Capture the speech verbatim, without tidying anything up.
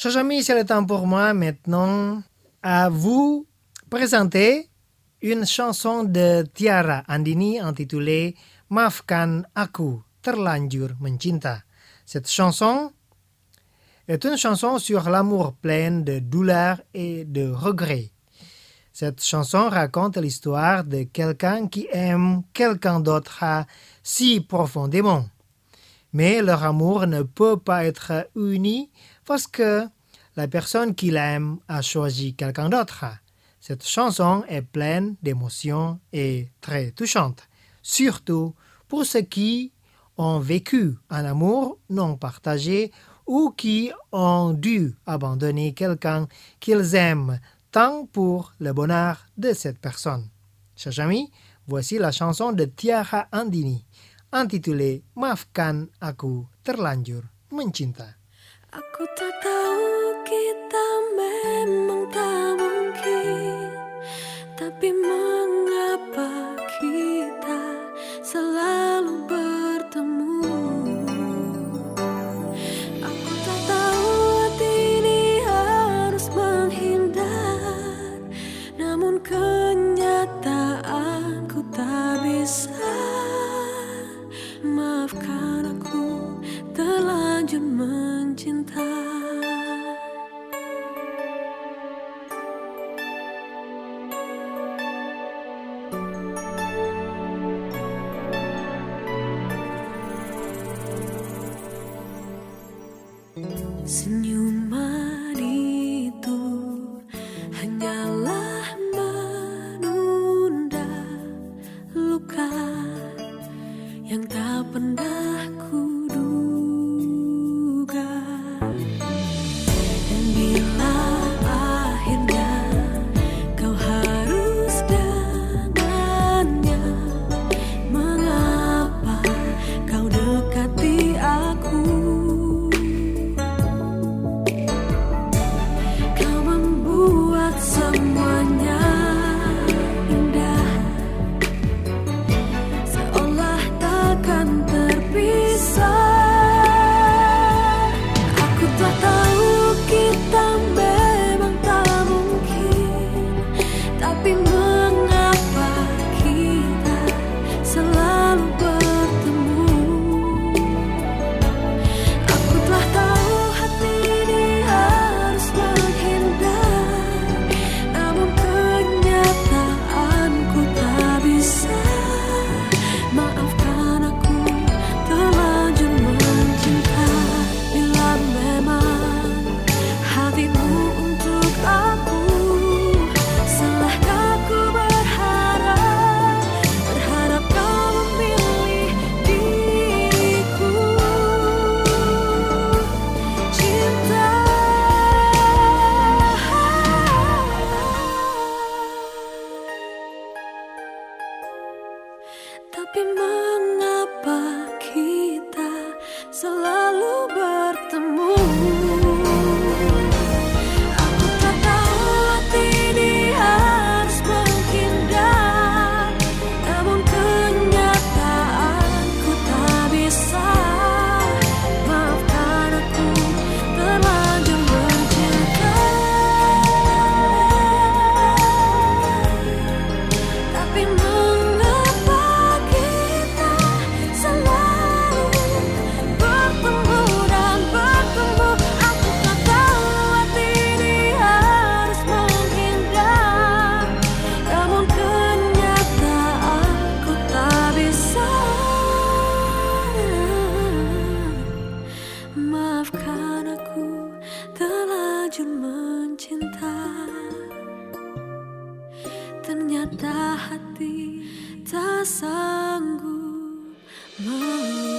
Chers amis, c'est le temps pour moi maintenant à vous présenter une chanson de Tiara Andini intitulée Maafkan Aku Terlanjur Mencinta. Cette chanson est une chanson sur l'amour plein de douleur et de regret. Cette chanson raconte l'histoire de quelqu'un qui aime quelqu'un d'autre si profondément. Mais leur amour ne peut pas être uni parce que la personne qui l'aime a choisi quelqu'un d'autre. Cette chanson est pleine d'émotions et très touchante, surtout pour ceux qui ont vécu un amour non partagé ou qui ont dû abandonner quelqu'un qu'ils aiment tant pour le bonheur de cette personne. Chers amis, voici la chanson de Tiara Andini, intitulée Maafkan Aku Terlanjur Mencinta. Aku tak tahu kita memang tak mungkin, tapi mengapa kita selalu bertemu? Aku tak tahu hati ini harus menghindar, namun kenyataan ku tak bisa. Maafkan aku terlanjur mencinta. Senyuman itu hanyalah menunda luka yang tak pernah kuduga. Dan bila akhirnya kau harus dengannya, mengapa kau dekati aku? Kau membuat semuanya indah, seolah takkan terpisah. Aku tak tahu kita memang tak mungkin, tapi mengapa kita selalu bertemu? Aku telah tahu hati ini harus menghindar, namun kenyataanku tak bisa. Maafkan aku terlanjur mencinta. Bila memang hatimu untuk aku, salahkah ku berharap, berharap kau memilih diriku? Cinta, tapi mengapa kita selalu bertemu? Aku tak tahu hati ini harus menghindar, namun kenyataanku tak bisa. Maafkan aku terlanjur mencinta, tapi mengapa kita selalu bertemu dan bertemu? Aku tak tahu hati ini harus menghindar, namun kenyataanku tak bisa. Maafkan aku terlanjur mencinta. Ternyata hati tak sanggup mengerti.